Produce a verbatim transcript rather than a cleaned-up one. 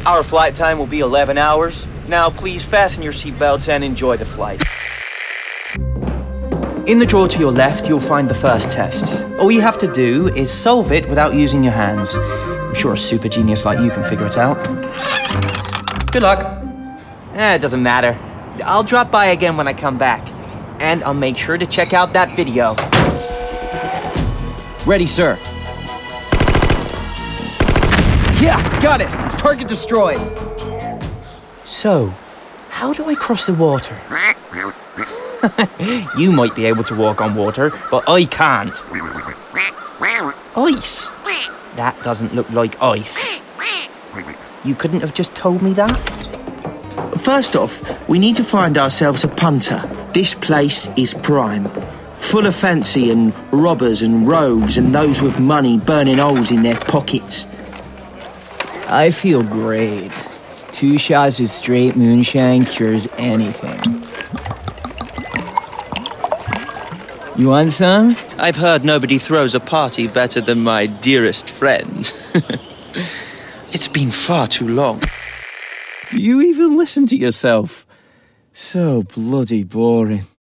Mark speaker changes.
Speaker 1: Our flight time will be eleven hours. Now please fasten your seatbelts and enjoy the flight. In the drawer to your left, you'll find the first test. All you have to do is solve it without using your hands. I'm sure a super genius like you can figure it out. Good luck. Eh, it doesn't matter. I'll drop by again when I come back. And I'll make sure to check out that video.
Speaker 2: Ready, sir. Yeah, got it. Target destroyed.
Speaker 1: So, how do I cross the water? You might be able to walk on water, but I can't. Ice? That doesn't look like ice. You couldn't have just told me that?
Speaker 3: First off, we need to find ourselves a punter. This place is prime. Full of fancy and robbers and rogues and those with money burning holes in their pockets.
Speaker 2: I feel great. Two shots of straight moonshine cures anything. You want some?
Speaker 4: I've heard nobody throws a party better than my dearest friend. It's been far too long.
Speaker 2: Do you even listen to yourself? So bloody boring.